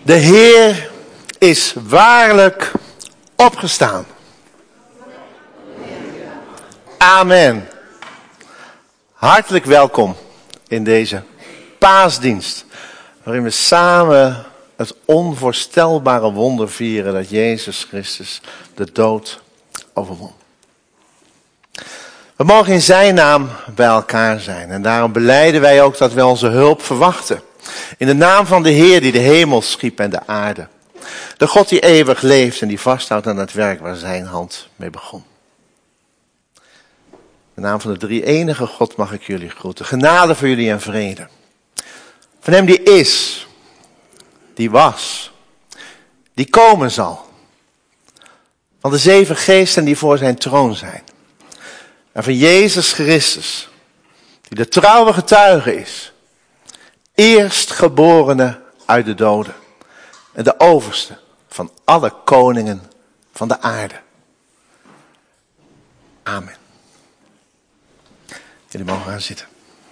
De Heer is waarlijk opgestaan. Amen. Hartelijk welkom in deze paasdienst, waarin we samen het onvoorstelbare wonder vieren dat Jezus Christus de dood overwon. We mogen in zijn naam bij elkaar zijn en daarom belijden wij ook dat wij onze hulp verwachten. In de naam van de Heer die de hemel schiep en de aarde. De God die eeuwig leeft en die vasthoudt aan het werk waar zijn hand mee begon. In de naam van de drie-enige God mag ik jullie groeten. Genade voor jullie en vrede. Van hem die is, die was, die komen zal. Van de 7 geesten die voor zijn troon zijn. En van Jezus Christus, die de trouwe getuige is. Eerstgeborene uit de doden. En de overste van alle koningen van de aarde. Amen. Jullie mogen gaan zitten.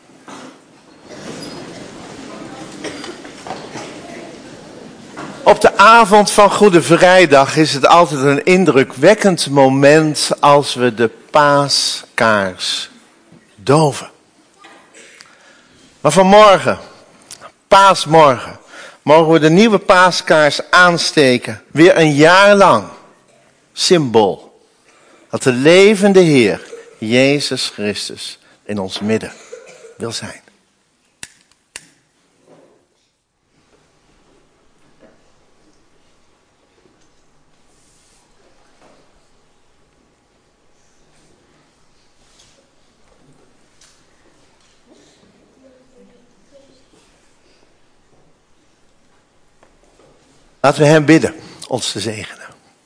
Op de avond van Goede Vrijdag is het altijd een indrukwekkend moment als we de paaskaars doven. Maar vanmorgen, paasmorgen, mogen we de nieuwe paaskaars aansteken. Weer een jaar lang. Symbool. Dat de levende Heer, Jezus Christus, in ons midden wil zijn. Laten we hem bidden ons te zegenen.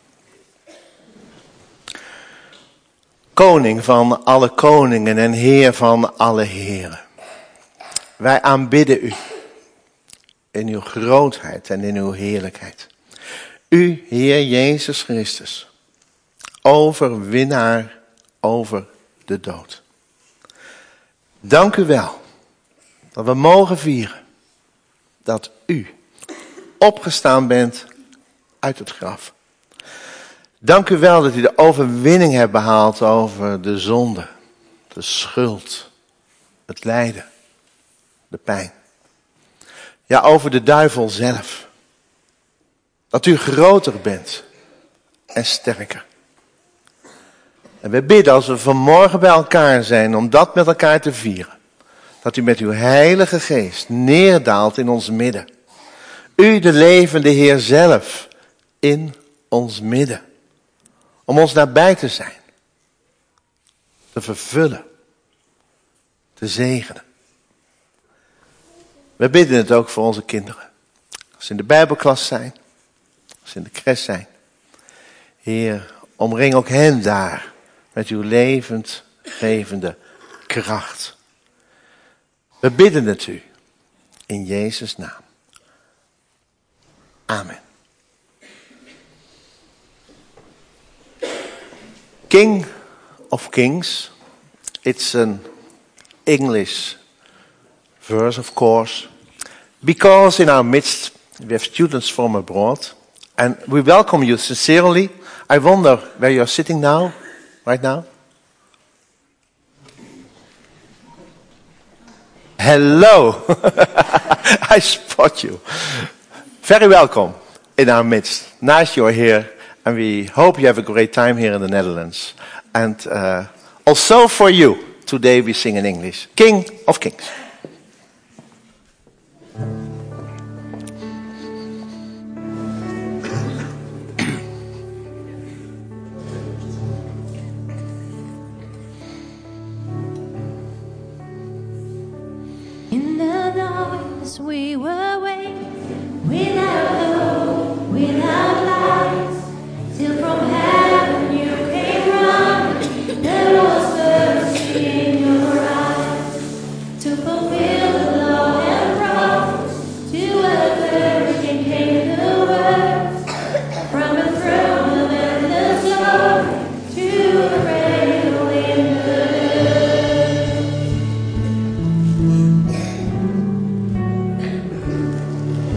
Koning van alle koningen en Heer van alle heren. Wij aanbidden u in uw grootheid en in uw heerlijkheid. U, Heer Jezus Christus, overwinnaar over de dood. Dank u wel dat we mogen vieren dat u opgestaan bent uit het graf. Dank u wel dat u de overwinning hebt behaald over de zonde, de schuld, het lijden, de pijn. Ja, over de duivel zelf. Dat u groter bent en sterker. En we bidden als we vanmorgen bij elkaar zijn om dat met elkaar te vieren. Dat u met uw heilige geest neerdaalt in ons midden. U, de levende Heer zelf, in ons midden. Om ons nabij te zijn. Te vervullen. Te zegenen. We bidden het ook voor onze kinderen. Als ze in de Bijbelklas zijn. Als ze in de cres zijn. Heer, omring ook hen daar. Met uw levendgevende kracht. We bidden het u. In Jezus' naam. Amen. King of Kings. It's an English verse, of course. Because in our midst we have students from abroad. And we welcome you sincerely. I wonder where you're sitting now, right now. Hello. I spot you. Very welcome in our midst. Nice you're here, and we hope you have a great time here in the Netherlands. And also for you, today we sing in English. King of Kings. In the darkness we were waiting. Without hope, without light, till from heaven you came running. There was mercy in your eyes to fulfill the law and prophets. To a virgin came the word from a throne of endless glory to a cradle in the dirt.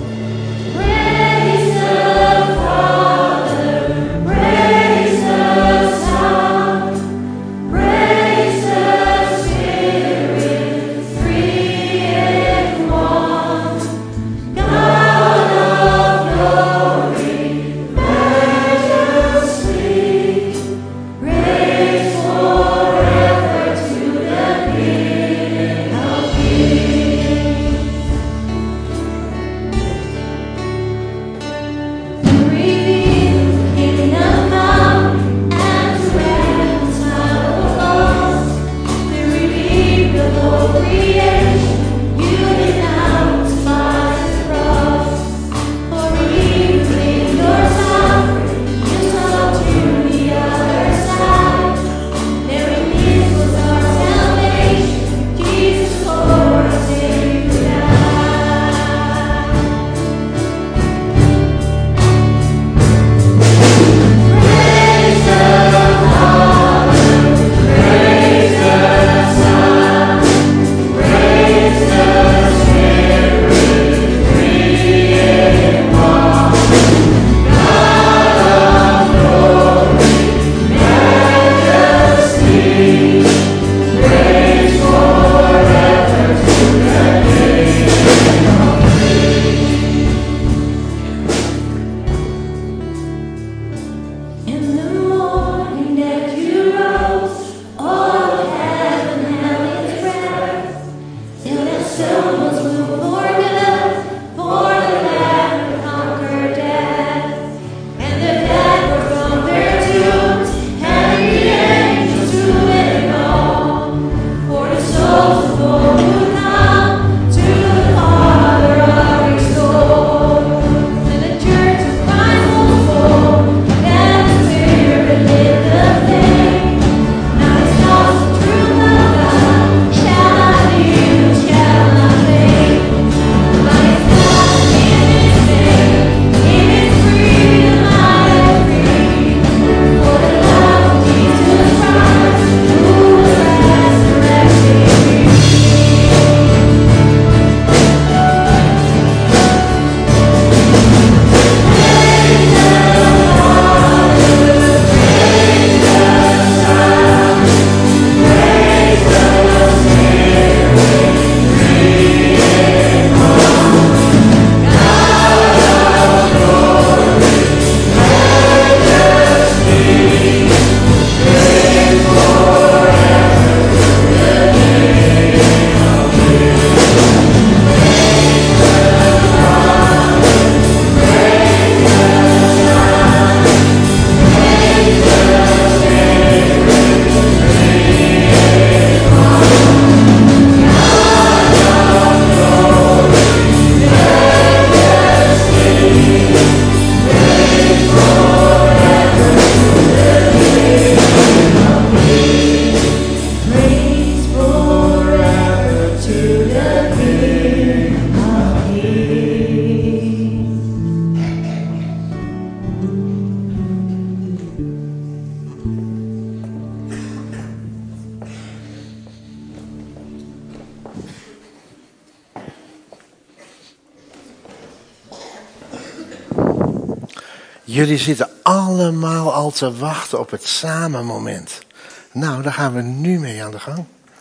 Jullie zitten allemaal al te wachten op het samenmoment. Nou, daar gaan we nu mee aan de gang.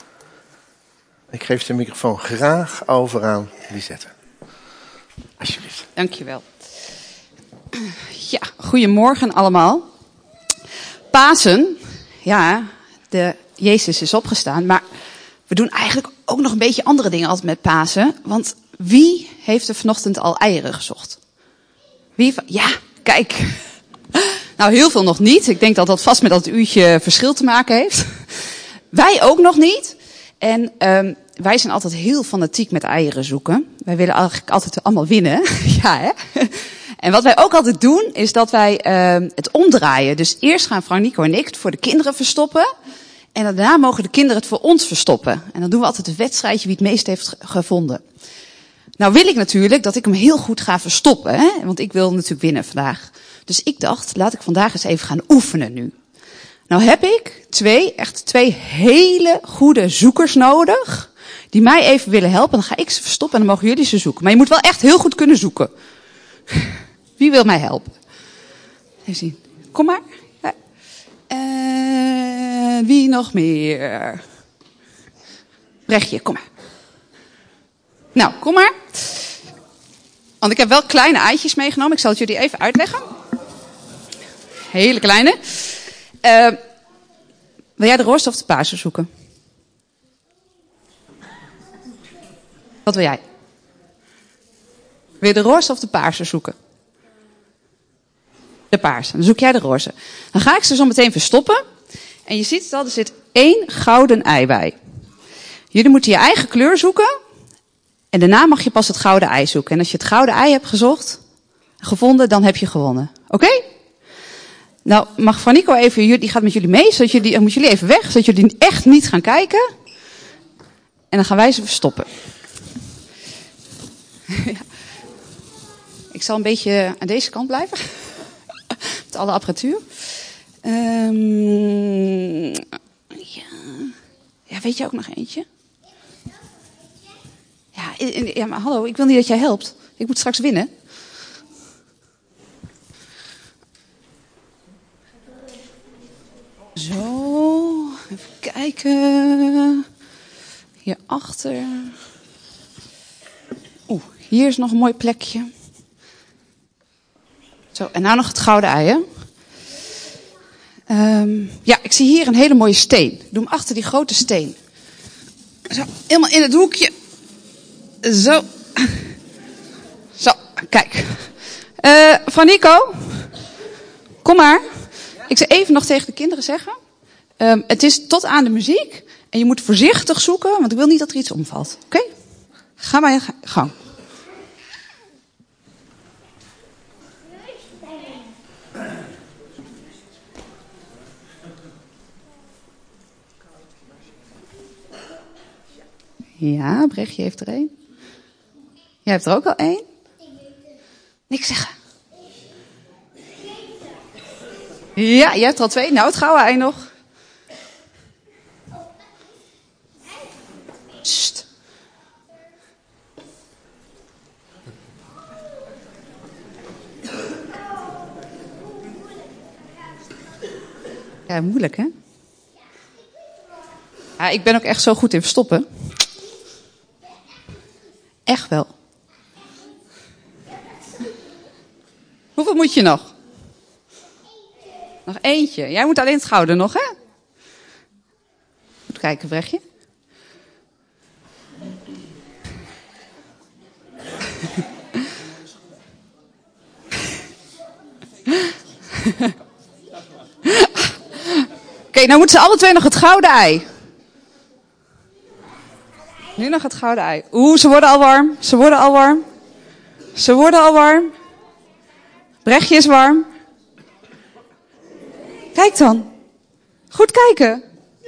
Ik geef de microfoon graag over aan Lisette. Alsjeblieft. Dankjewel. Ja, goedemorgen allemaal. Pasen, ja, Jezus is opgestaan, maar we doen eigenlijk ook nog een beetje andere dingen altijd met Pasen. Want wie heeft er vanochtend al eieren gezocht? Ja, kijk. Nou, heel veel nog niet. Ik denk dat dat vast met dat uurtje verschil te maken heeft. Wij ook nog niet. En wij zijn altijd heel fanatiek met eieren zoeken. Wij willen eigenlijk altijd allemaal winnen. Ja, hè? En wat wij ook altijd doen, is dat wij het omdraaien. Dus eerst gaan Frank, Nico en ik het voor de kinderen verstoppen. En daarna mogen de kinderen het voor ons verstoppen. En dan doen we altijd een wedstrijdje wie het meest heeft gevonden. Nou wil ik natuurlijk dat ik hem heel goed ga verstoppen. Hè? Want ik wil natuurlijk winnen vandaag. Dus ik dacht, laat ik vandaag eens even gaan oefenen nu. Nou heb ik twee hele goede zoekers nodig. Die mij even willen helpen. Dan ga ik ze verstoppen en dan mogen jullie ze zoeken. Maar je moet wel echt heel goed kunnen zoeken. Wie wil mij helpen? Even zien. Kom maar. Ja. Wie nog meer? Brechtje, kom maar. Nou, kom maar. Want ik heb wel kleine eitjes meegenomen. Ik zal het jullie even uitleggen. Hele kleine. Wil jij de roze of de paarse zoeken? Wat wil jij? Wil je de roze of de paarse zoeken? De paarse. Dan zoek jij de roze. Dan ga ik ze zo meteen verstoppen. En je ziet het al, er zit 1 gouden ei bij. Jullie moeten je eigen kleur zoeken. En daarna mag je pas het gouden ei zoeken. En als je het gouden ei hebt gevonden, dan heb je gewonnen. Oké? Nou, mag Franico even, die gaat met jullie mee. Dan moeten jullie even weg, zodat jullie echt niet gaan kijken. En dan gaan wij ze verstoppen. Ja. Ik zal een beetje aan deze kant blijven. Met alle apparatuur. Ja, weet je ook nog eentje? Ja, maar hallo, ik wil niet dat jij helpt. Ik moet straks winnen. Zo, even kijken. Hierachter. Hier is nog een mooi plekje. Zo, en nou nog het gouden ei, hè? Ja, ik zie hier een hele mooie steen. Ik doe hem achter die grote steen. Zo, helemaal in het hoekje. Zo. Zo, kijk. Franico, kom maar. Ik zal even nog tegen de kinderen zeggen. Het is tot aan de muziek. En je moet voorzichtig zoeken, want ik wil niet dat er iets omvalt. Oké? Ga maar je gang. Ja, Brechtje heeft er één. Jij hebt er ook al één? Niks zeggen. Ja, jij hebt er al twee. Nou, het gouden ei nog. Sst. Ja, moeilijk, hè? Ja, ik ben ook echt zo goed in verstoppen. Echt wel. Hoeveel moet je nog? Nog eentje. Jij moet alleen het gouden nog, hè? Moet kijken, Brechtje. Oké, nou moeten ze alle twee nog het gouden ei. Nu nog het gouden ei. Ze worden al warm. Ze worden al warm. Ze worden al warm. Brechtje is warm. Kijk dan. Goed kijken.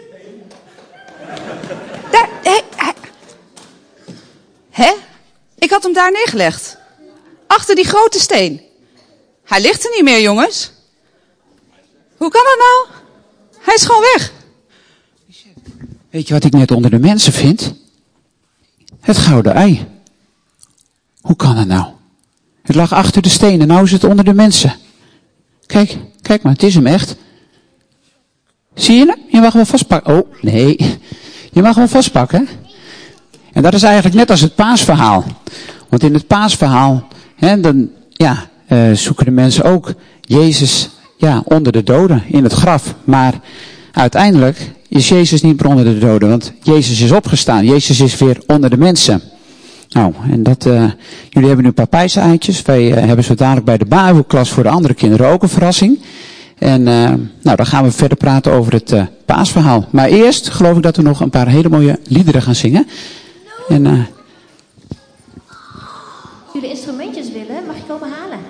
Daar. Hè? Ik had hem daar neergelegd. Achter die grote steen. Hij ligt er niet meer, jongens. Hoe kan dat nou? Hij is gewoon weg. Weet je wat ik net onder de mensen vind? Het gouden ei. Hoe kan dat nou? Het lag achter de steen en nou is het onder de mensen. Kijk maar, het is hem echt. Zie je hem? Je mag hem wel vastpakken. Oh, nee. Je mag hem wel vastpakken. En dat is eigenlijk net als het paasverhaal. Want in het paasverhaal, zoeken de mensen ook Jezus onder de doden, in het graf. Maar uiteindelijk is Jezus niet meer onder de doden, want Jezus is opgestaan. Jezus is weer onder de mensen. Nou, en jullie hebben nu een paar pijzeneitjes. Wij hebben zo dadelijk bij de Bijbelklas voor de andere kinderen ook een verrassing. En dan gaan we verder praten over het paasverhaal. Maar eerst geloof ik dat we nog een paar hele mooie liederen gaan zingen. En Als jullie instrumentjes willen, mag je komen halen.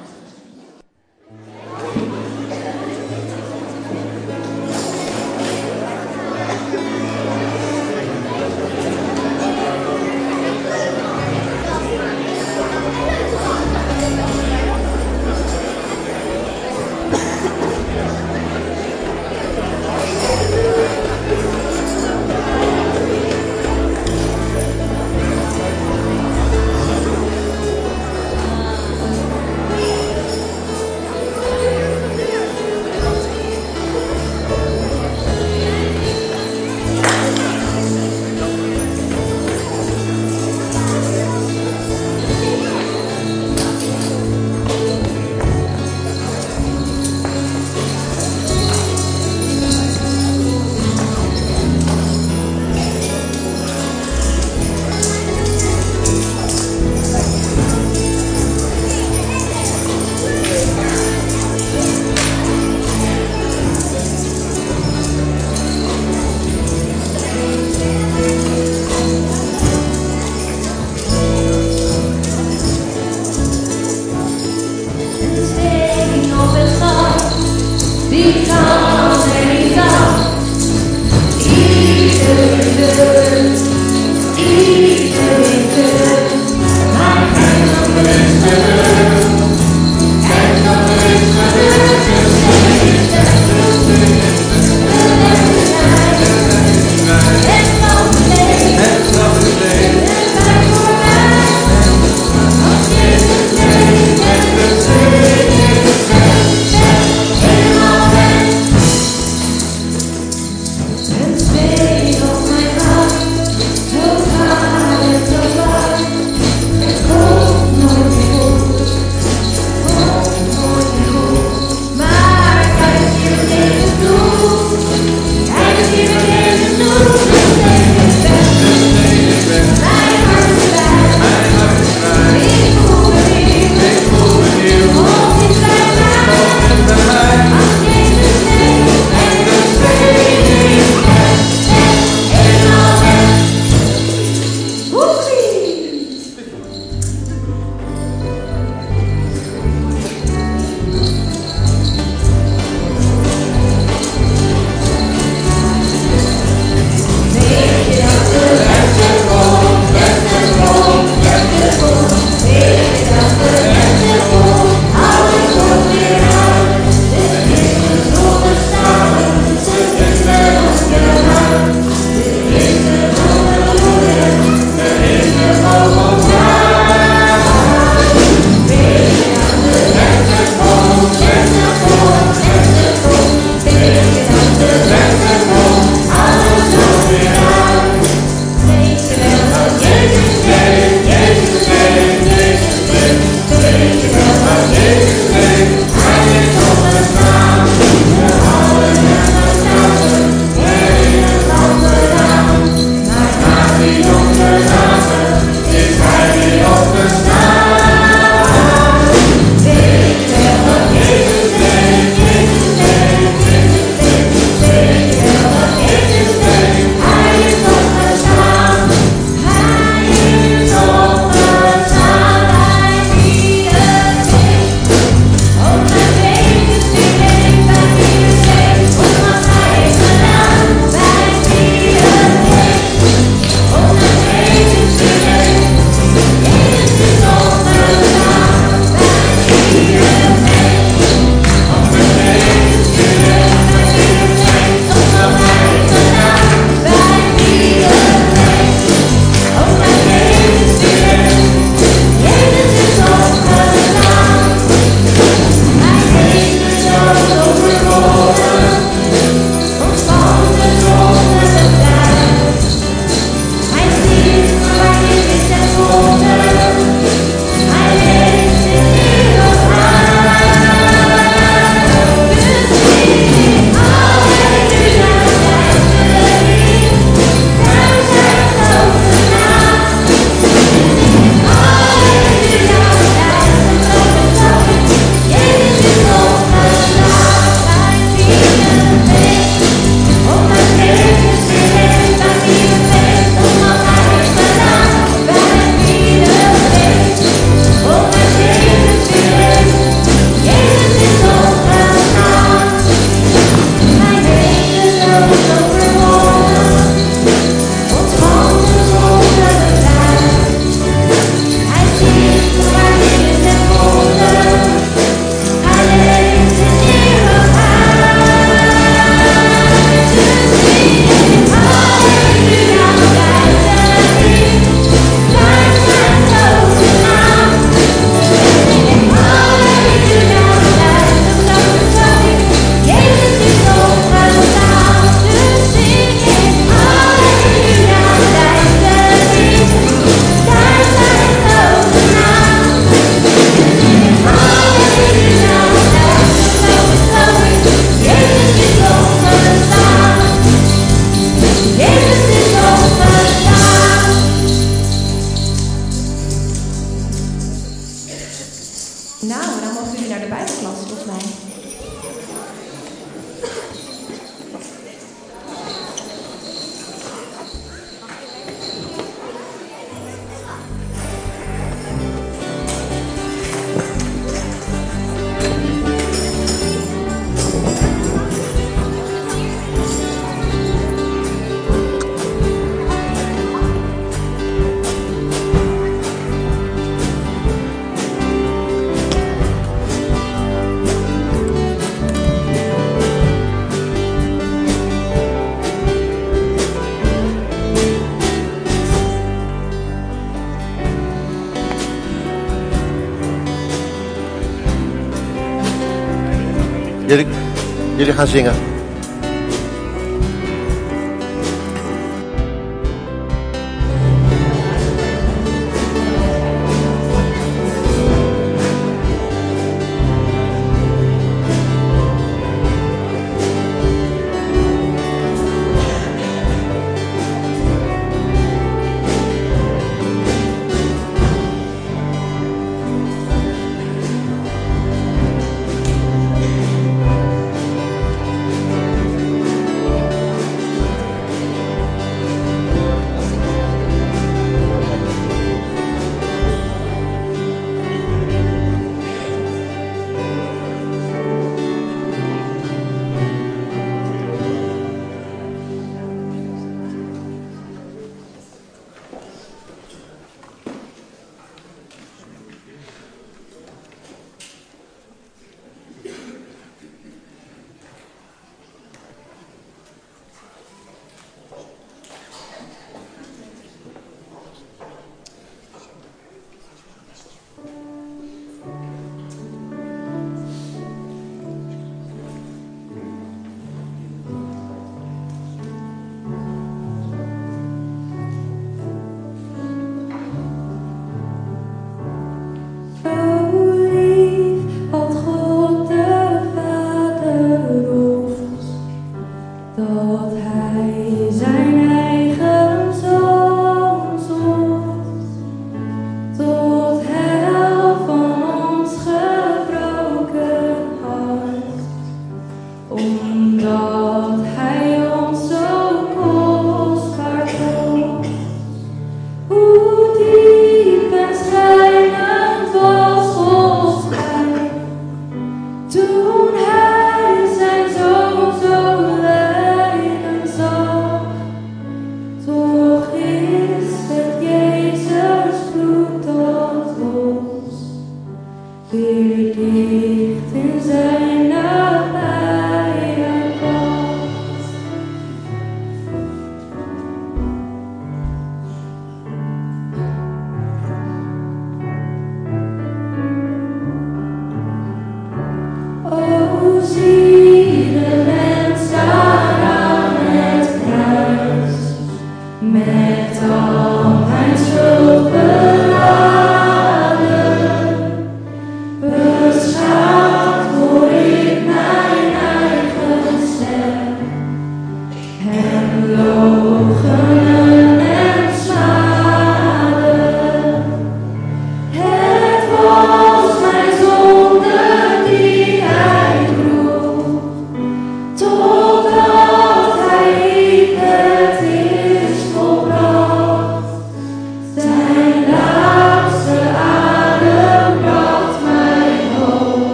Jullie gaan zingen.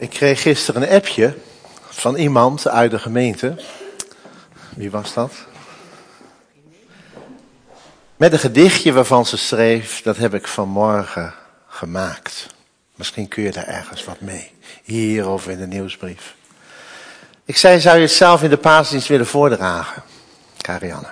Ik kreeg gisteren een appje van iemand uit de gemeente. Wie was dat? Met een gedichtje waarvan ze schreef, dat heb ik vanmorgen gemaakt. Misschien kun je daar ergens wat mee. Hier of in de nieuwsbrief. Ik zei, zou je het zelf in de paasdienst willen voordragen? Karianne.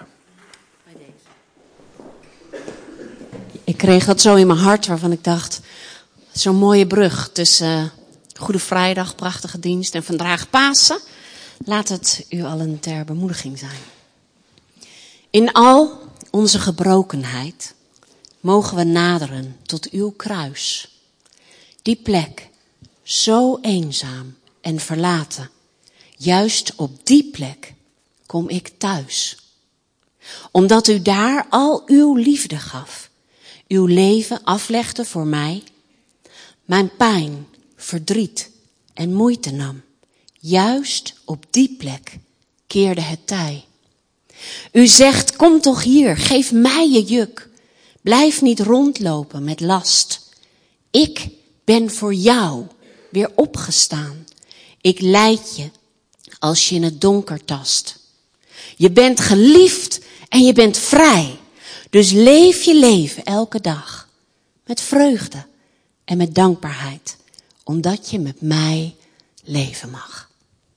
Ik kreeg dat zo in mijn hart waarvan ik dacht, zo'n mooie brug tussen Goede Vrijdag, prachtige dienst en vandaag Pasen. Laat het u allen ter bemoediging zijn. In al onze gebrokenheid mogen we naderen tot uw kruis. Die plek, zo eenzaam en verlaten. Juist op die plek kom ik thuis. Omdat u daar al uw liefde gaf. Uw leven aflegde voor mij. Mijn pijn, verdriet en moeite nam. Juist op die plek keerde het tij. U zegt, kom toch hier, geef mij je juk. Blijf niet rondlopen met last. Ik ben voor jou weer opgestaan. Ik leid je als je in het donker tast. Je bent geliefd en je bent vrij. Dus leef je leven elke dag. Met vreugde en met dankbaarheid. Omdat je met mij leven mag.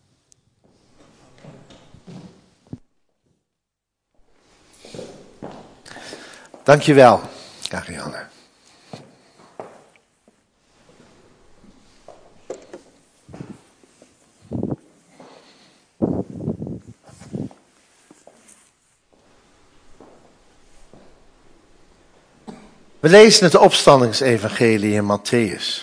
Dankjewel, Karianne. We lezen het opstandingsevangelie in Mattheüs.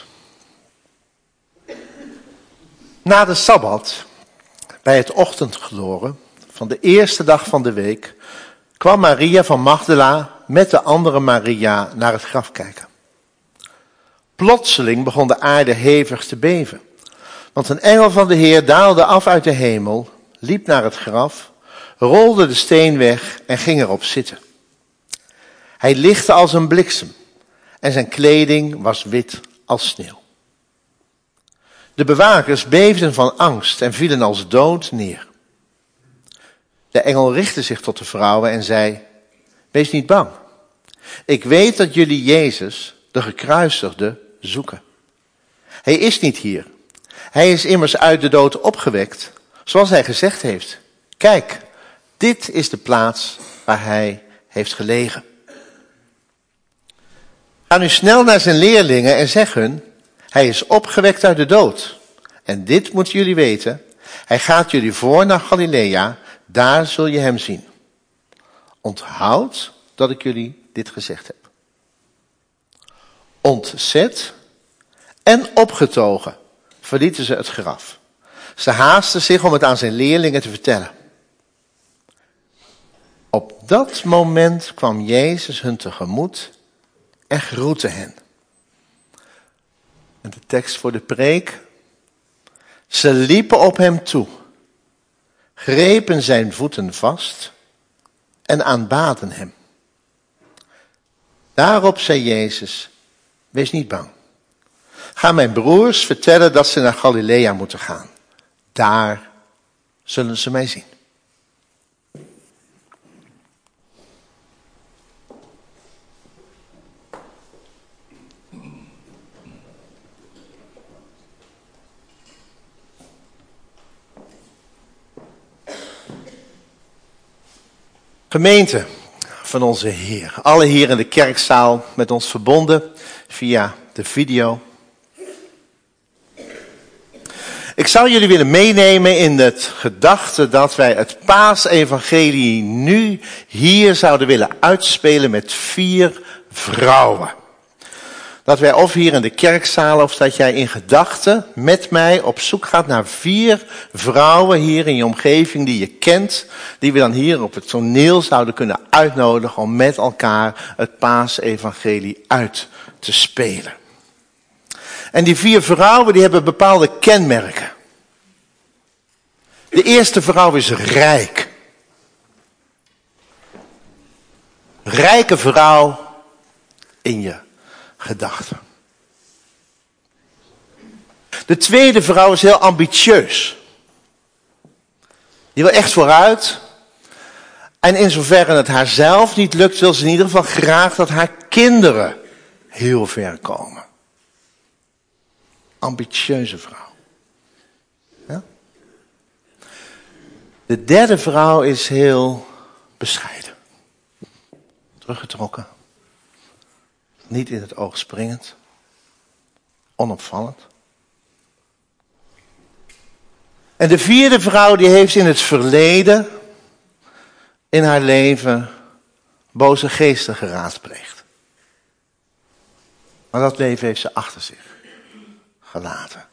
Na de Sabbat, bij het ochtendgloren van de eerste dag van de week, kwam Maria van Magdala met de andere Maria naar het graf kijken. Plotseling begon de aarde hevig te beven, want een engel van de Heer daalde af uit de hemel, liep naar het graf, rolde de steen weg en ging erop zitten. Hij lichtte als een bliksem en zijn kleding was wit als sneeuw. De bewakers beefden van angst en vielen als dood neer. De engel richtte zich tot de vrouwen en zei, wees niet bang. Ik weet dat jullie Jezus, de gekruisigde, zoeken. Hij is niet hier. Hij is immers uit de dood opgewekt, zoals hij gezegd heeft. Kijk, dit is de plaats waar hij heeft gelegen. Ga nu snel naar zijn leerlingen en zeg hun, hij is opgewekt uit de dood. En dit moeten jullie weten, hij gaat jullie voor naar Galilea, daar zul je hem zien. Onthoud dat ik jullie dit gezegd heb. Ontzet en opgetogen verlieten ze het graf. Ze haasten zich om het aan zijn leerlingen te vertellen. Op dat moment kwam Jezus hun tegemoet en groette hen. En de tekst voor de preek. Ze liepen op hem toe, grepen zijn voeten vast en aanbaden hem. Daarop zei Jezus, wees niet bang. Ga mijn broers vertellen dat ze naar Galilea moeten gaan. Daar zullen ze mij zien. Gemeente van onze Heer. Alle hier in de kerkzaal met ons verbonden via de video. Ik zou jullie willen meenemen in het gedachte dat wij het Paasevangelie nu hier zouden willen uitspelen met 4 vrouwen. Dat wij of hier in de kerkzaal of dat jij in gedachten met mij op zoek gaat naar 4 vrouwen hier in je omgeving die je kent. Die we dan hier op het toneel zouden kunnen uitnodigen om met elkaar het Paasevangelie uit te spelen. En die 4 vrouwen die hebben bepaalde kenmerken. De eerste vrouw is rijk. Rijke vrouw in je gedachten. De tweede vrouw is heel ambitieus. Die wil echt vooruit. En in zoverre het haar zelf niet lukt, wil ze in ieder geval graag dat haar kinderen heel ver komen. Ambitieuze vrouw. Ja? De derde vrouw is heel bescheiden. Teruggetrokken. Niet in het oog springend. Onopvallend. En de vierde vrouw die heeft in het verleden, in haar leven, boze geesten geraadpleegd. Maar dat leven heeft ze achter zich gelaten.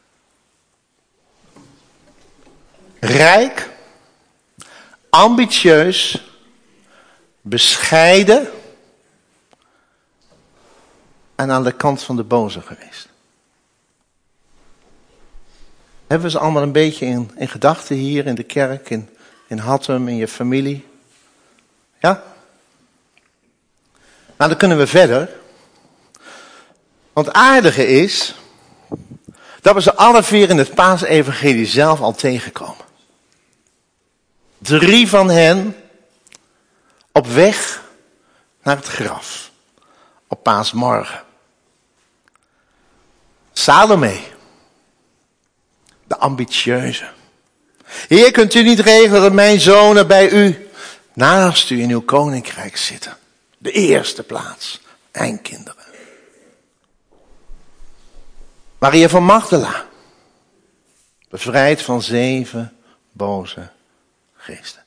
Rijk, ambitieus, bescheiden en aan de kant van de boze geweest. Hebben we ze allemaal een beetje in gedachten hier in de kerk, in Hattem, in je familie? Ja? Nou, dan kunnen we verder. Want het aardige is dat we ze alle vier in het Paasevangelie zelf al tegenkomen. 3 van hen op weg naar het graf. Op Paasmorgen. Salome. De ambitieuze. Heer, kunt u niet regelen dat mijn zonen bij u naast u in uw koninkrijk zitten? De eerste plaats. Mijn kinderen. Maria van Magdala. Bevrijd van 7 boze geesten.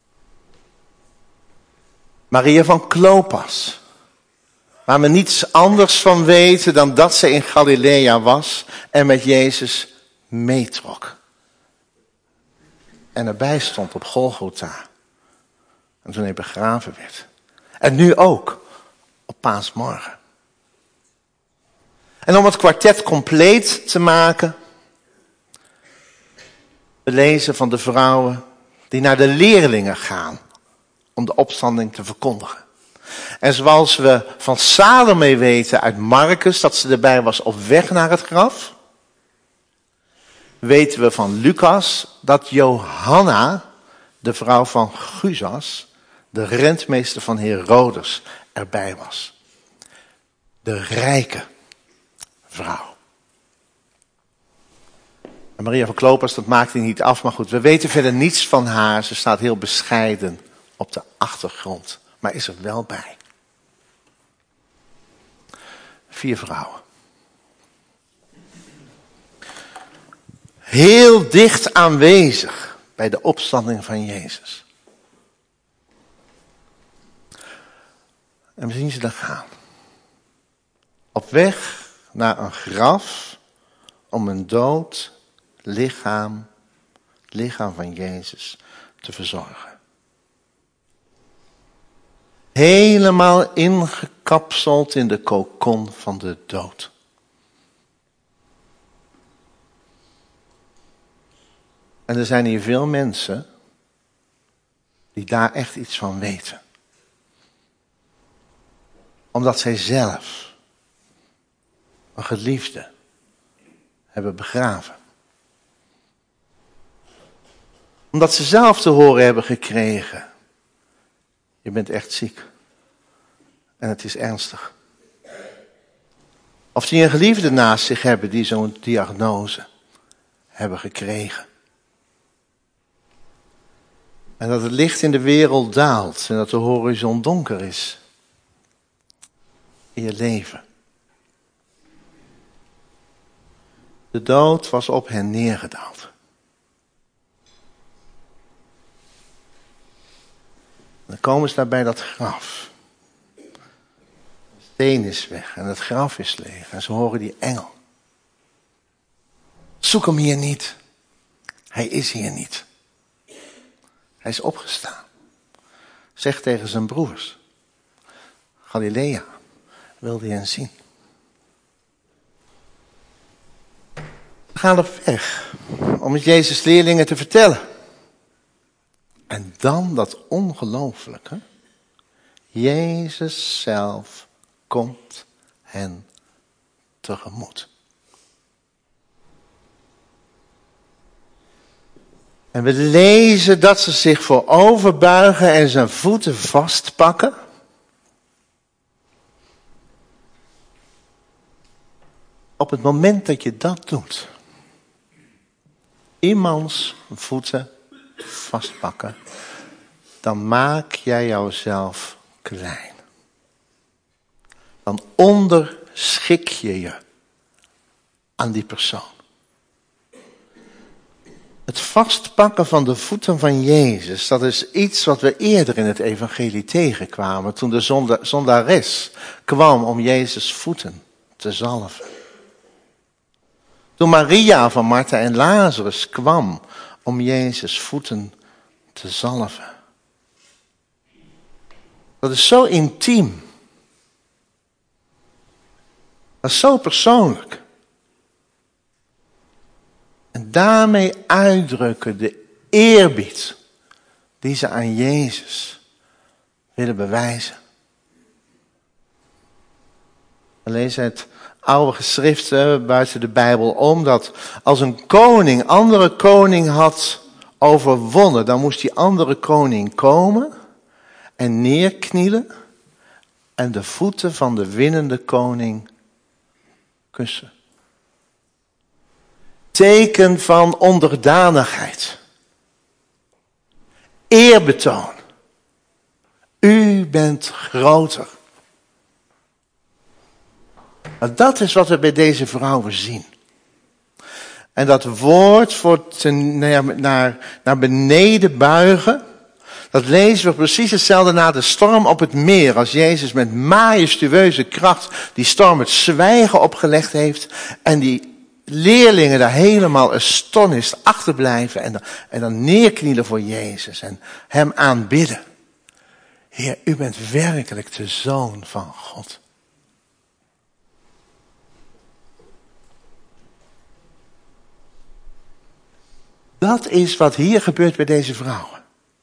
Maria van Klopas. Waar we niets anders van weten dan dat ze in Galilea was en met Jezus meetrok. En erbij stond op Golgotha. En toen hij begraven werd. En nu ook op Paasmorgen. En om het kwartet compleet te maken, we lezen van de vrouwen die naar de leerlingen gaan om de opstanding te verkondigen. En zoals we van Salome weten uit Marcus dat ze erbij was op weg naar het graf, weten we van Lucas dat Johanna, de vrouw van Guzas, de rentmeester van Herodes, erbij was. De rijke vrouw. En Maria van Klopas, dat maakt hij niet af, maar goed, we weten verder niets van haar. Ze staat heel bescheiden op de achtergrond, maar is er wel bij. 4 vrouwen. Heel dicht aanwezig bij de opstanding van Jezus. En we zien ze daar gaan. Op weg naar een graf om een dood lichaam van Jezus te verzorgen. Helemaal ingekapseld in de kokon van de dood. En er zijn hier veel mensen die daar echt iets van weten. Omdat zij zelf een geliefde hebben begraven. Omdat ze zelf te horen hebben gekregen: je bent echt ziek. En het is ernstig. Of die een geliefde naast zich hebben die zo'n diagnose hebben gekregen. En dat het licht in de wereld daalt en dat de horizon donker is in je leven. De dood was op hen neergedaald. Dan komen ze daar bij dat graf. De steen is weg en het graf is leeg. En ze horen die engel. Zoek hem hier niet. Hij is hier niet. Hij is opgestaan. Zegt tegen zijn broers: Galilea, wilde je hen zien? Ze gaan op weg om het Jezus leerlingen te vertellen. En dan dat ongelooflijke. Jezus zelf komt hen tegemoet. En we lezen dat ze zich voorover buigen en zijn voeten vastpakken. Op het moment dat je dat doet, iemands voeten vastpakken, dan maak jij jouzelf klein. Dan onderschik je je aan die persoon. Het vastpakken van de voeten van Jezus, dat is iets wat we eerder in het evangelie tegenkwamen, toen de zondares kwam om Jezus' voeten te zalven. Toen Maria van Martha en Lazarus kwam om Jezus' voeten te zalven. Dat is zo intiem. Dat is zo persoonlijk. En daarmee uitdrukken de eerbied die ze aan Jezus willen bewijzen. We lezen het oude geschriften buiten de Bijbel om, dat als een koning andere koning had overwonnen, dan moest die andere koning komen en neerknielen en de voeten van de winnende koning kussen. Teken van onderdanigheid. Eerbetoon. U bent groter. Maar dat is wat we bij deze vrouwen zien. En dat woord voor naar beneden buigen, dat lezen we precies hetzelfde na de storm op het meer. Als Jezus met majestueuze kracht die storm het zwijgen opgelegd heeft en die leerlingen daar helemaal astonished achterblijven en dan neerknielen voor Jezus en hem aanbidden. Heer, u bent werkelijk de Zoon van God. Dat is wat hier gebeurt bij deze vrouwen.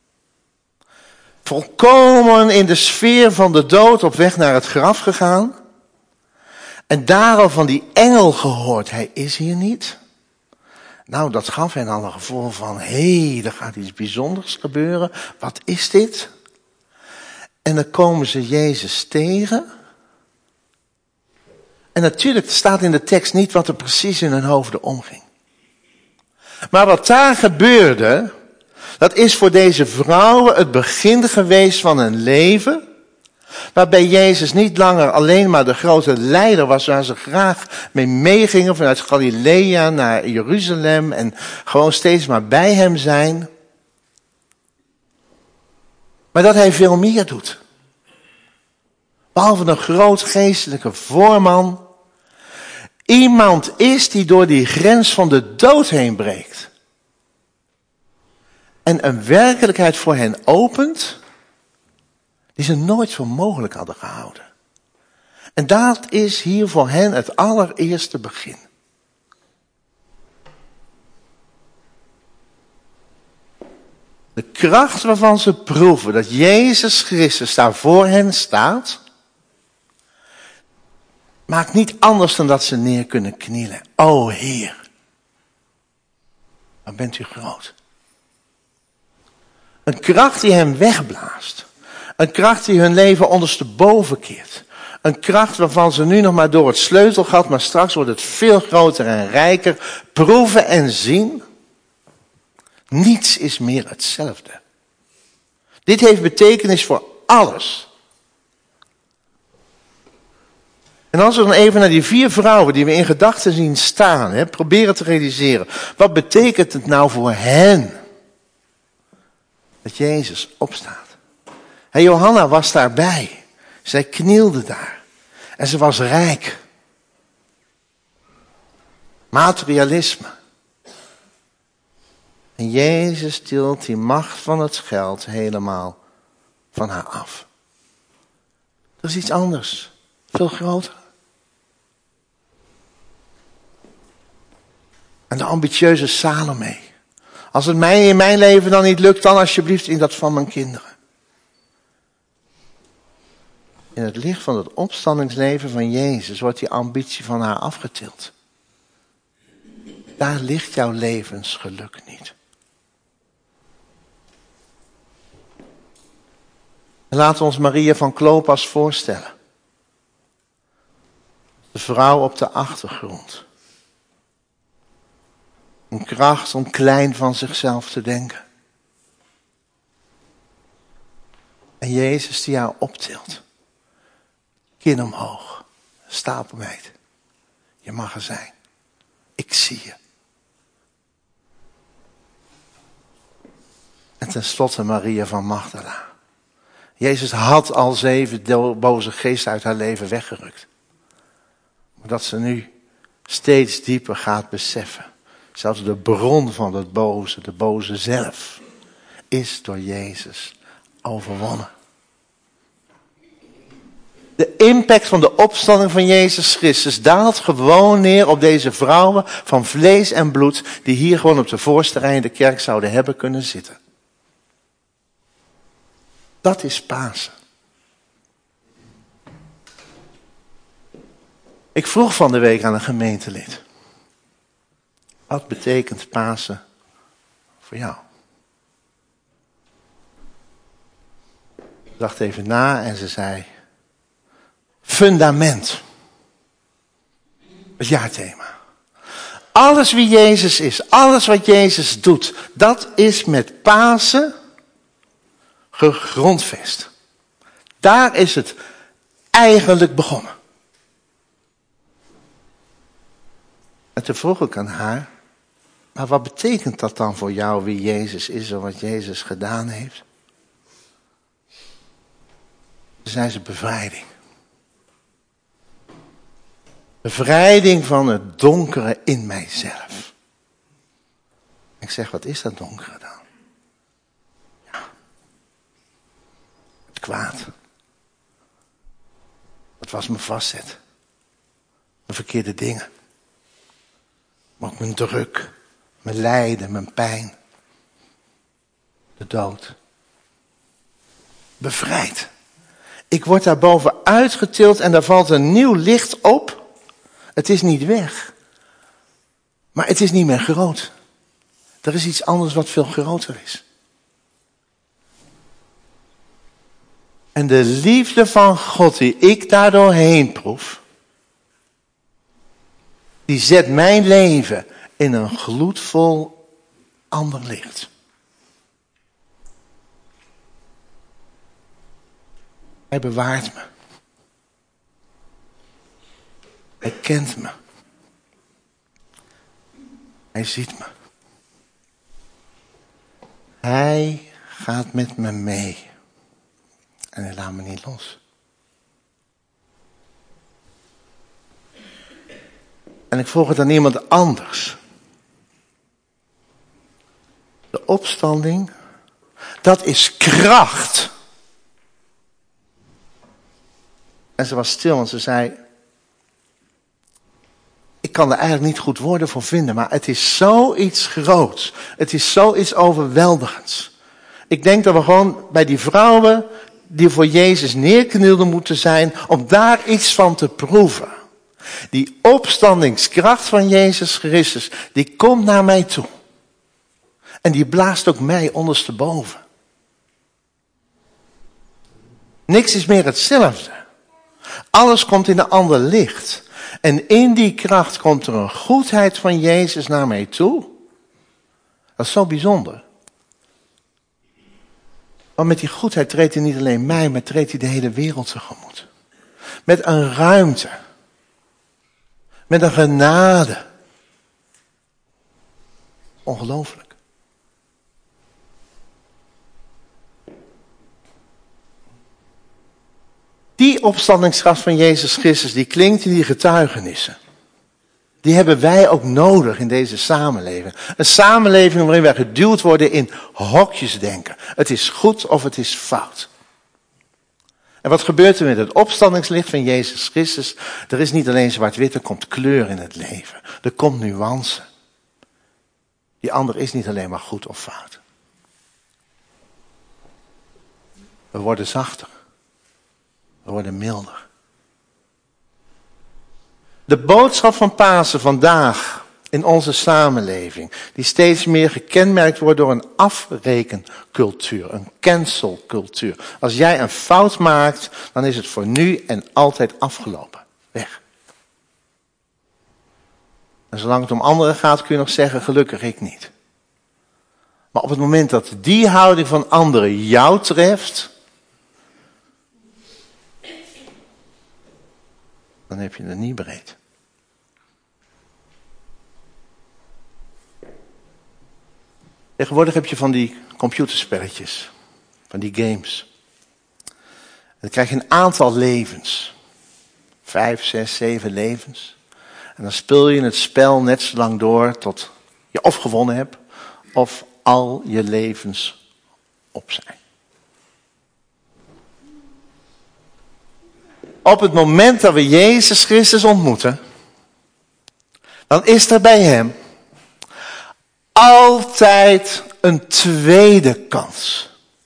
Volkomen in de sfeer van de dood op weg naar het graf gegaan. En daarom van die engel gehoord, hij is hier niet. Nou, dat gaf hen al een gevoel van, er gaat iets bijzonders gebeuren. Wat is dit? En dan komen ze Jezus tegen. En natuurlijk staat in de tekst niet wat er precies in hun hoofden omging. Maar wat daar gebeurde, dat is voor deze vrouwen het begin geweest van een leven, waarbij Jezus niet langer alleen maar de grote leider was, waar ze graag mee meegingen vanuit Galilea naar Jeruzalem en gewoon steeds maar bij hem zijn. Maar dat hij veel meer doet. Behalve een groot geestelijke voorman, iemand is die door die grens van de dood heen breekt. En een werkelijkheid voor hen opent, die ze nooit voor mogelijk hadden gehouden. En dat is hier voor hen het allereerste begin. De kracht waarvan ze proeven dat Jezus Christus daar voor hen staat, maakt niet anders dan dat ze neer kunnen knielen. O Heer, wat bent u groot. Een kracht die hem wegblaast. Een kracht die hun leven ondersteboven keert. Een kracht waarvan ze nu nog maar door het sleutelgat, maar straks wordt het veel groter en rijker. Proeven en zien. Niets is meer hetzelfde. Dit heeft betekenis voor alles. En als we dan even naar die 4 vrouwen die we in gedachten zien staan, proberen te realiseren. Wat betekent het nou voor hen? Dat Jezus opstaat. Johanna was daarbij. Zij knielde daar. En ze was rijk. Materialisme. En Jezus tilt die macht van het geld helemaal van haar af. Dat is iets anders. Veel groter. En de ambitieuze Salome. Als het mij in mijn leven dan niet lukt, dan alsjeblieft in dat van mijn kinderen. In het licht van het opstandingsleven van Jezus wordt die ambitie van haar afgetild. Daar ligt jouw levensgeluk niet. En laten we ons Maria van Clopas voorstellen. De vrouw op de achtergrond. Een kracht om klein van zichzelf te denken. En Jezus die haar optilt. Kin omhoog. Stapelmeid. Je mag er zijn. Ik zie je. En tenslotte Maria van Magdala. Jezus had al 7 boze geesten uit haar leven weggerukt. Maar dat ze nu steeds dieper gaat beseffen. Zelfs de bron van het boze, de boze zelf, is door Jezus overwonnen. De impact van de opstanding van Jezus Christus daalt gewoon neer op deze vrouwen van vlees en bloed, die hier gewoon op de voorste rij in de kerk zouden hebben kunnen zitten. Dat is Pasen. Ik vroeg van de week aan een gemeentelid. Wat betekent Pasen voor jou? Ik dacht even na en ze zei, fundament. Het jaarthema. Alles wie Jezus is, alles wat Jezus doet, dat is met Pasen gegrondvest. Daar is het eigenlijk begonnen. En toen vroeg ik aan haar, maar wat betekent dat dan voor jou wie Jezus is en wat Jezus gedaan heeft? Toen zei ze bevrijding. Bevrijding van het donkere in mijzelf. Ik zeg, wat is dat donkere dan? Ja. Het kwaad. Dat was me vastzet. De verkeerde dingen. Maar ook mijn druk, mijn lijden, mijn pijn. De dood. Bevrijd. Ik word daarboven uitgetild en daar valt een nieuw licht op. Het is niet weg. Maar het is niet meer groot. Er is iets anders wat veel groter is. En de liefde van God die ik daardoor heen proef, die zet mijn leven in een gloedvol ander licht. Hij bewaart me. Hij kent me. Hij ziet me. Hij gaat met me mee. En hij laat me niet los. En ik vroeg het aan iemand anders. De opstanding, dat is kracht. En ze was stil en ze zei, ik kan er eigenlijk niet goed woorden voor vinden, maar het is zoiets groots. Het is zoiets overweldigends. Ik denk dat we gewoon bij die vrouwen die voor Jezus neerknielden moeten zijn, om daar iets van te proeven. Die opstandingskracht van Jezus Christus, die komt naar mij toe. En die blaast ook mij ondersteboven. Niks is meer hetzelfde. Alles komt in een ander licht. En in die kracht komt er een goedheid van Jezus naar mij toe. Dat is zo bijzonder. Want met die goedheid treedt hij niet alleen mij, maar treedt hij de hele wereld tegemoet. Met een ruimte. Met een genade. Ongelooflijk. Die opstandingskracht van Jezus Christus, die klinkt in die getuigenissen. Die hebben wij ook nodig in deze samenleving. Een samenleving waarin wij geduwd worden in hokjes denken. Het is goed of het is fout. En wat gebeurt er met het opstandingslicht van Jezus Christus? Er is niet alleen zwart-wit, er komt kleur in het leven. Er komt nuance. Die ander is niet alleen maar goed of fout. We worden zachter. We worden milder. De boodschap van Pasen vandaag in onze samenleving, die steeds meer gekenmerkt wordt door een afrekencultuur, een cancelcultuur. Als jij een fout maakt, dan is het voor nu en altijd afgelopen. Weg. En zolang het om anderen gaat, kun je nog zeggen, gelukkig ik niet. Maar op het moment dat die houding van anderen jou treft, dan heb je het niet breed. Tegenwoordig heb je van die computerspelletjes, van die games. Dan krijg je een aantal levens. 5, 6, 7 levens. En dan speel je het spel net zo lang door tot je of gewonnen hebt, of al je levens op zijn. Op het moment dat we Jezus Christus ontmoeten, dan is er bij hem altijd een tweede kans.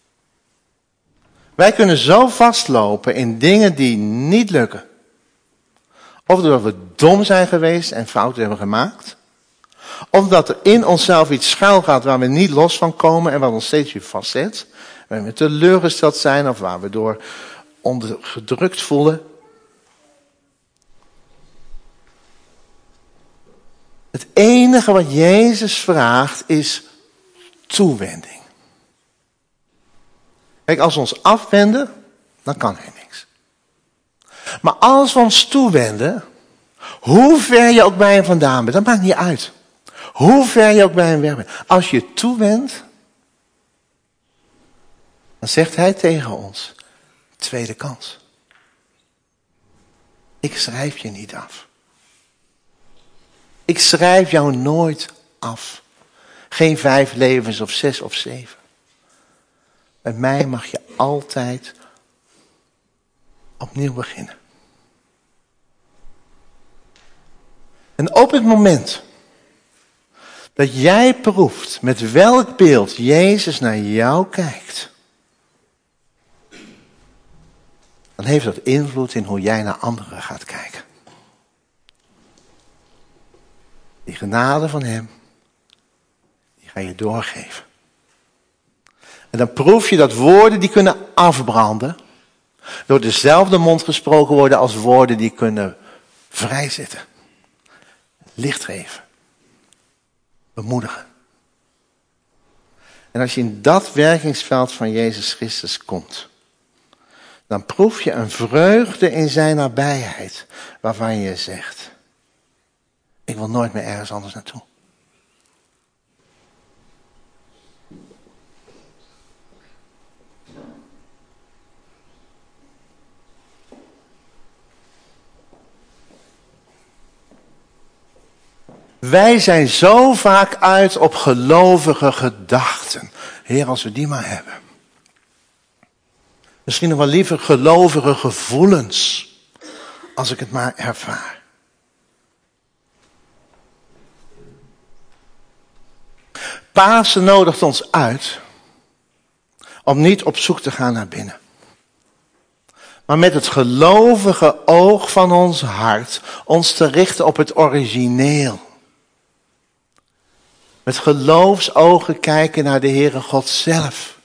Wij kunnen zo vastlopen in dingen die niet lukken. Of doordat we dom zijn geweest en fouten hebben gemaakt. Of dat er in onszelf iets schuil gaat waar we niet los van komen en wat ons steeds weer vastzet. Waar we teleurgesteld zijn of waar we door onderdrukt voelen. Het enige wat Jezus vraagt is toewending. Kijk, als we ons afwenden, dan kan hij niks. Maar als we ons toewenden, hoe ver je ook bij hem vandaan bent, dat maakt niet uit. Hoe ver je ook bij hem weg bent. Als je toewendt, dan zegt hij tegen ons, tweede kans. Ik schrijf je niet af. Ik schrijf jou nooit af. Geen 5 levens of 6 of 7. Met mij mag je altijd opnieuw beginnen. En op het moment dat jij proeft met welk beeld Jezus naar jou kijkt, dan heeft dat invloed in hoe jij naar anderen gaat kijken. Die genade van hem, die ga je doorgeven. En dan proef je dat woorden die kunnen afbranden, door dezelfde mond gesproken worden als woorden die kunnen vrijzetten. Licht geven. Bemoedigen. En als je in dat werkingsveld van Jezus Christus komt, dan proef je een vreugde in zijn nabijheid, waarvan je zegt, ik wil nooit meer ergens anders naartoe. Wij zijn zo vaak uit op gelovige gedachten. Heer, als we die maar hebben. Misschien nog wel liever gelovige gevoelens. Als ik het maar ervaar. Pasen nodigt ons uit om niet op zoek te gaan naar binnen. Maar met het gelovige oog van ons hart ons te richten op het origineel. Met geloofsogen kijken naar de Heere God zelf.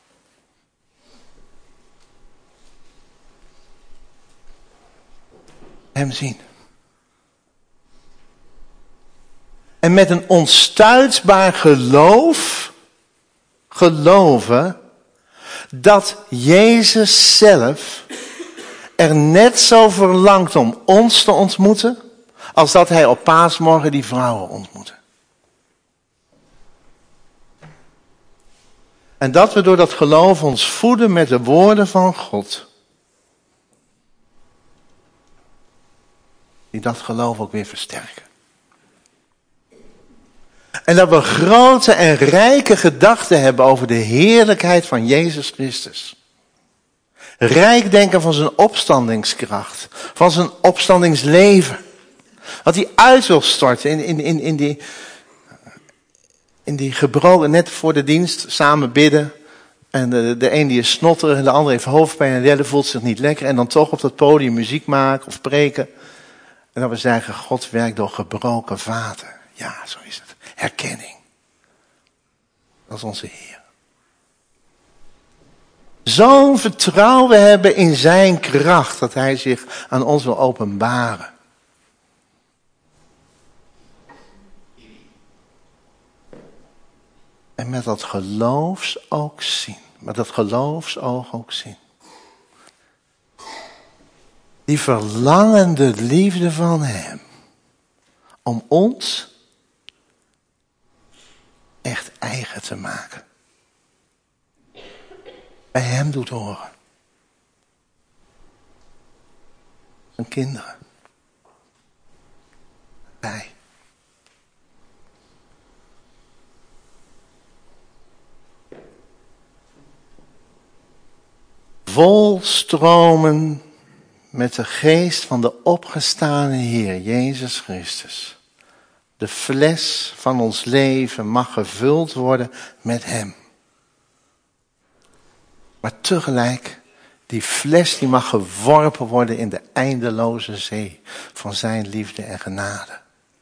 Hem zien. En met een onstuitbaar geloven dat Jezus zelf er net zo verlangt om ons te ontmoeten, als dat hij op Paasmorgen die vrouwen ontmoette. En dat we door dat geloof ons voeden met de woorden van God. Die dat geloof ook weer versterken. En dat we grote en rijke gedachten hebben over de heerlijkheid van Jezus Christus. Rijk denken van zijn opstandingskracht. Van zijn opstandingsleven. Wat hij uit wil storten in die gebroken, net voor de dienst, samen bidden. En de een die is snotterig en de ander heeft hoofdpijn en de derde voelt zich niet lekker. En dan toch op dat podium muziek maken of preken. En dan we zeggen, God werkt door gebroken vaten. Ja, zo is het. Herkenning. Dat is onze Heer. Zo'n vertrouwen hebben in zijn kracht, dat hij zich aan ons wil openbaren. En met dat geloofsoog ook zien. Die verlangende liefde van hem. Om ons echt eigen te maken. Bij hem doet horen. Zijn kinderen. Wij. Volstromen met de geest van de opgestane Heer Jezus Christus. De fles van ons leven mag gevuld worden met hem. Maar tegelijk, die fles die mag geworpen worden in de eindeloze zee van zijn liefde en genade.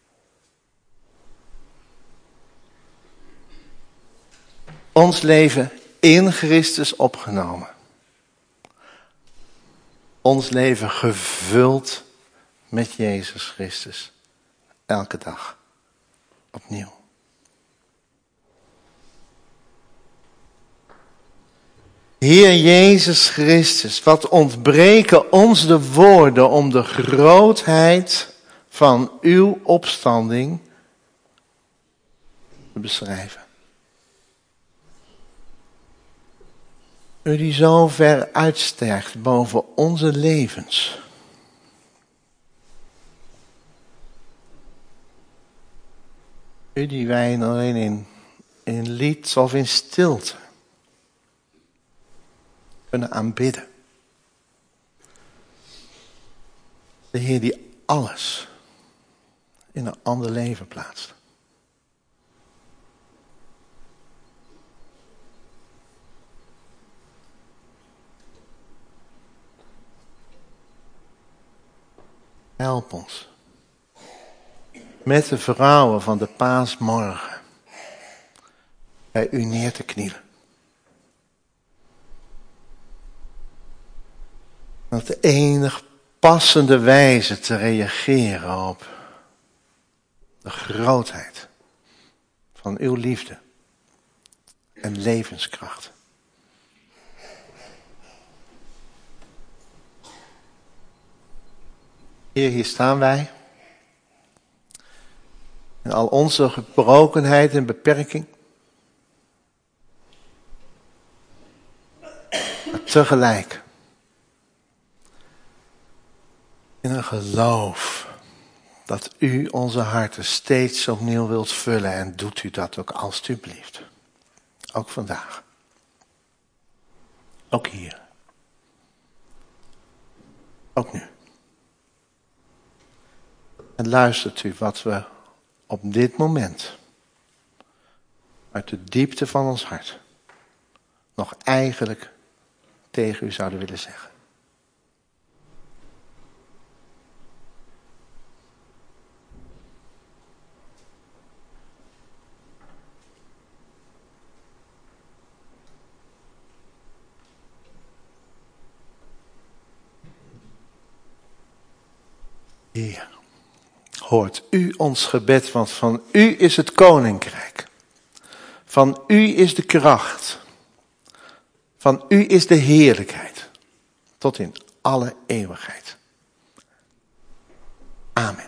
Ons leven in Christus opgenomen. Ons leven gevuld met Jezus Christus. Elke dag. Opnieuw. Heer Jezus Christus, wat ontbreken ons de woorden om de grootheid van uw opstanding te beschrijven. U die zo ver uitstijgt boven onze levens. U die wij alleen in lied of in stilte kunnen aanbidden. De Heer die alles in een ander leven plaatst. Help ons. Met de vrouwen van de paasmorgen. Bij u neer te knielen. Op de enig passende wijze te reageren op de grootheid van uw liefde en levenskracht. Heer, hier staan wij. In al onze gebrokenheid en beperking. Maar tegelijk. In een geloof. Dat u onze harten steeds opnieuw wilt vullen. En doet u dat ook alstublieft. Ook vandaag. Ook hier. Ook nu. En luistert u wat we op dit moment uit de diepte van ons hart nog eigenlijk tegen u zouden willen zeggen. Heer, hoort u ons gebed, want van u is het koninkrijk. Van u is de kracht. Van u is de heerlijkheid. Tot in alle eeuwigheid. Amen.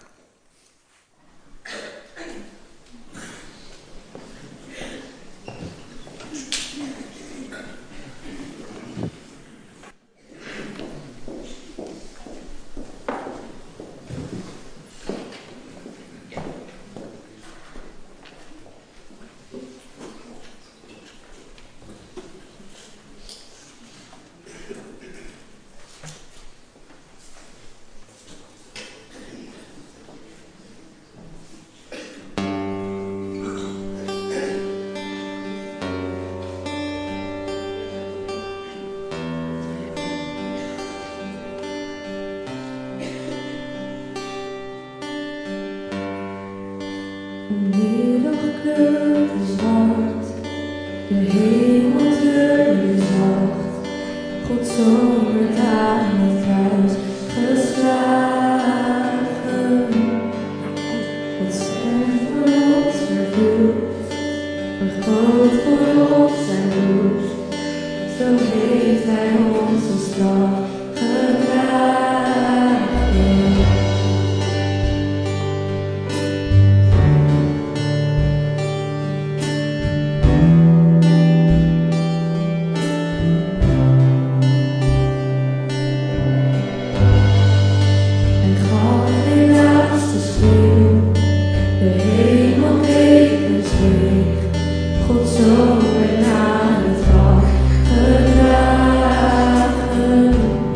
Een middagkleur zwart, de hemel treurde zacht. God zoon werd aan het kruis geslagen. God sterft voor ons vervuld, vergroot voor ons zijn bloed. Zo heeft hij onze straf gedragen. En gaf de laatste schreeuw, de hemel keek en zweeg. God zoon werd naar het graf gedragen.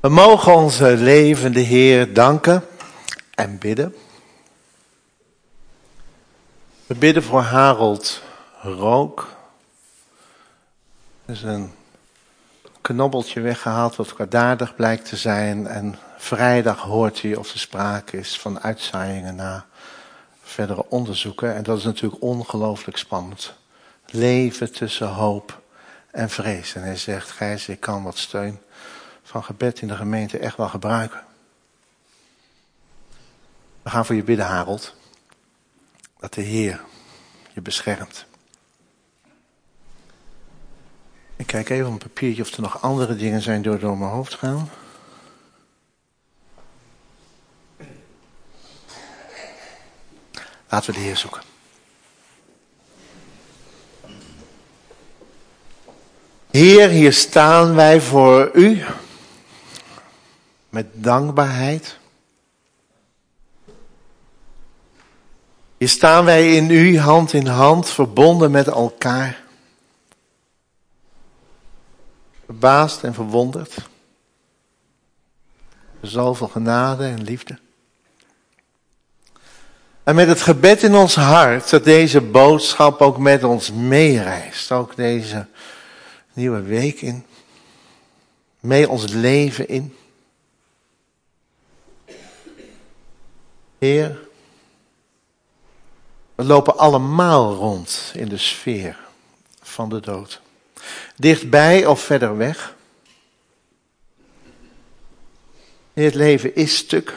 We mogen onze levende Heer danken en bidden. We bidden voor Harold Rook. Er is een knobbeltje weggehaald wat kwaadaardig blijkt te zijn. En vrijdag hoort hij of er sprake is van uitzaaiingen na verdere onderzoeken. En dat is natuurlijk ongelooflijk spannend. Leven tussen hoop en vrees. En hij zegt, Gijs, ik kan wat steun van gebed in de gemeente echt wel gebruiken. We gaan voor je bidden, Harold. Dat de Heer je beschermt. Ik kijk even op een papiertje of er nog andere dingen zijn die door mijn hoofd gaan. Laten we de Heer zoeken. Heer, hier staan wij voor u. Met dankbaarheid. Hier staan wij in u, hand in hand, verbonden met elkaar. Verbaasd en verwonderd. Zoveel genade en liefde. En met het gebed in ons hart, dat deze boodschap ook met ons meereist. Ook deze nieuwe week in. Mee ons leven in. Heer, we lopen allemaal rond in de sfeer van de dood. Dichtbij of verder weg. Heer, het leven is stuk.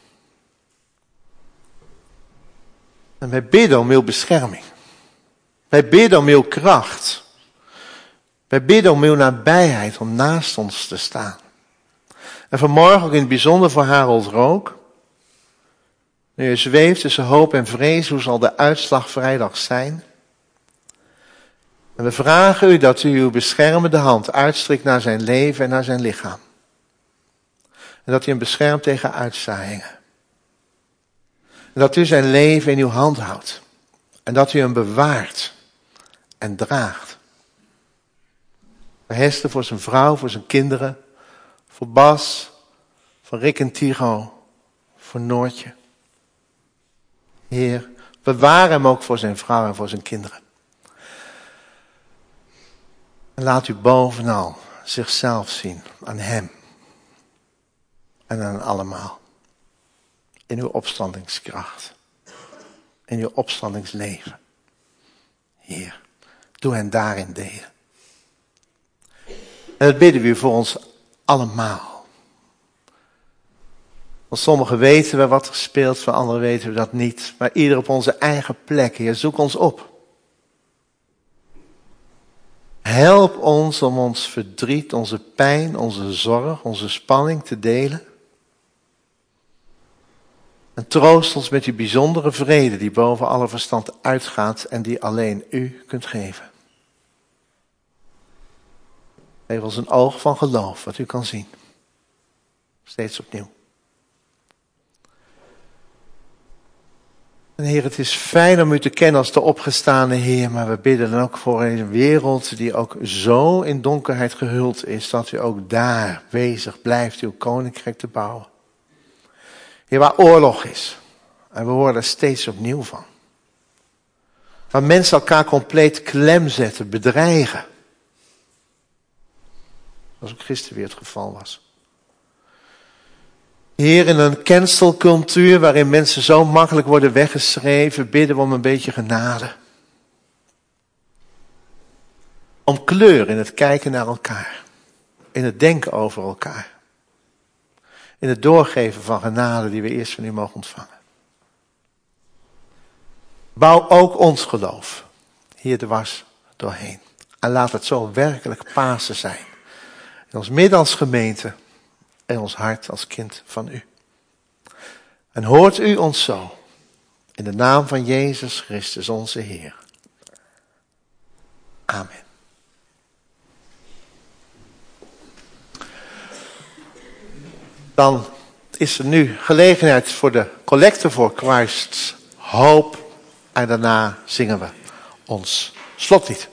En wij bidden om uw bescherming. Wij bidden om uw kracht. Wij bidden om uw nabijheid, om naast ons te staan. En vanmorgen ook in het bijzonder voor Harold Rook. Nu je zweeft tussen hoop en vrees, hoe zal de uitslag vrijdag zijn? En we vragen u dat u uw beschermende hand uitstrekt naar zijn leven en naar zijn lichaam. En dat u hem beschermt tegen uitzaaiingen. En dat u zijn leven in uw hand houdt. En dat u hem bewaart en draagt. Voor Hester, voor zijn vrouw, voor zijn kinderen. Voor Bas, voor Rick en Tigo, voor Noortje. Heer, bewaar hem ook voor zijn vrouw en voor zijn kinderen. En laat u bovenal zichzelf zien aan hem. En aan allemaal. In uw opstandingskracht. In uw opstandingsleven. Heer, doe hen daarin delen. En dat bidden we u voor ons allemaal. Want sommigen weten we wat er speelt, van anderen weten we dat niet. Maar ieder op onze eigen plek, Heer, zoek ons op. Help ons om ons verdriet, onze pijn, onze zorg, onze spanning te delen. En troost ons met die bijzondere vrede die boven alle verstand uitgaat en die alleen u kunt geven. Geef ons een oog van geloof, wat u kan zien. Steeds opnieuw. En Heer, het is fijn om u te kennen als de opgestane Heer, maar we bidden dan ook voor een wereld die ook zo in donkerheid gehuld is, dat u ook daar bezig blijft uw koninkrijk te bouwen. Heer, waar oorlog is, en we horen er steeds opnieuw van. Waar mensen elkaar compleet klem zetten, bedreigen. Zoals ook gisteren weer het geval was. Heer, in een cancelcultuur waarin mensen zo makkelijk worden weggeschreven, bidden we om een beetje genade. Om kleur in het kijken naar elkaar. In het denken over elkaar. In het doorgeven van genade die we eerst van u mogen ontvangen. Bouw ook ons geloof hier dwars doorheen. En laat het zo werkelijk Pasen zijn. In ons midden als gemeente. En ons hart als kind van u. En hoort u ons zo. In de naam van Jezus Christus onze Heer. Amen. Dan is er nu gelegenheid voor de collecte voor Christ's Hope. En daarna zingen we ons slotlied.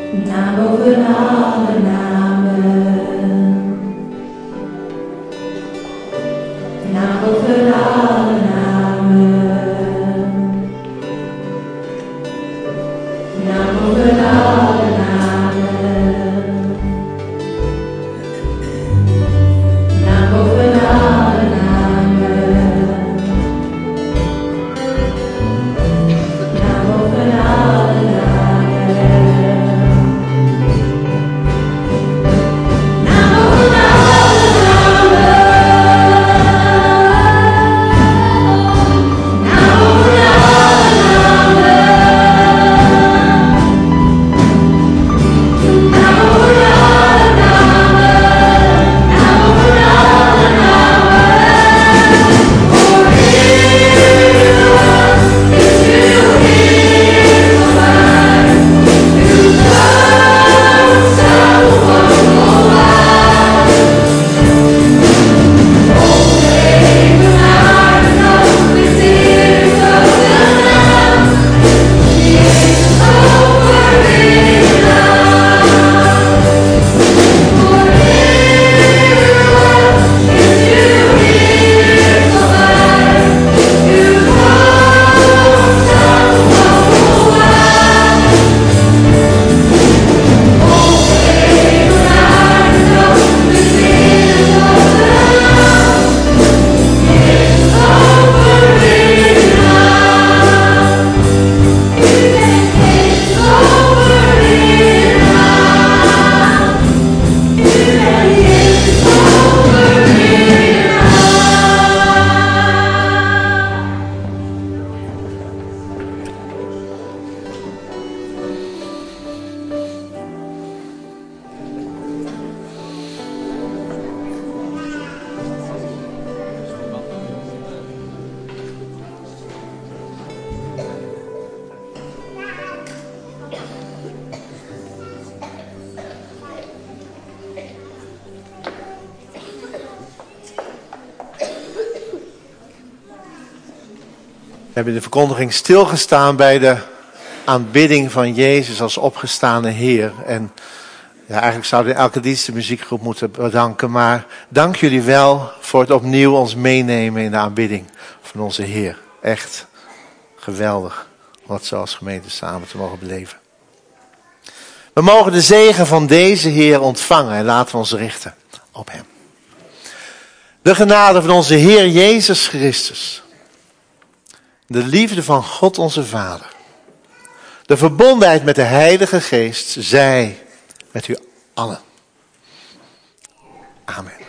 naam boven alle namen, naam boven alle namen, naam boven alle namen, naam boven alle namen, naam boven alle namen. We hebben in de verkondiging stilgestaan bij de aanbidding van Jezus als opgestane Heer. En ja, eigenlijk zouden we elke dienst de muziekgroep moeten bedanken. Maar dank jullie wel voor het opnieuw ons meenemen in de aanbidding van onze Heer. Echt geweldig om dat zo als gemeente samen te mogen beleven. We mogen de zegen van deze Heer ontvangen en laten we ons richten op Hem. De genade van onze Heer Jezus Christus. De liefde van God onze Vader. De verbondenheid met de Heilige Geest zij met u allen. Amen.